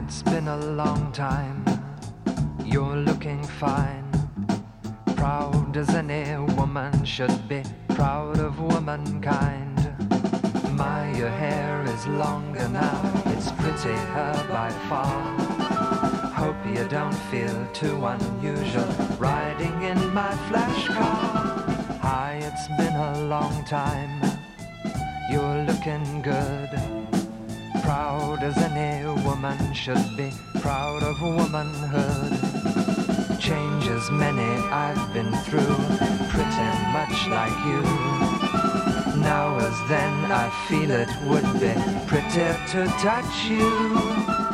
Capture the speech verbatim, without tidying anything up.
it's been a long time. You're looking fine. Proud as any woman should be, proud of womankind. My, your hair is longer now, it's prettier by far. Hope you don't feel too unusual riding in my flash car. Hi, it's been a long time. You're looking good. Proud as any woman should be, proud of womanhood. Changes many I've been through, pretty much like you. Now as then I feel it would be pretty to touch you.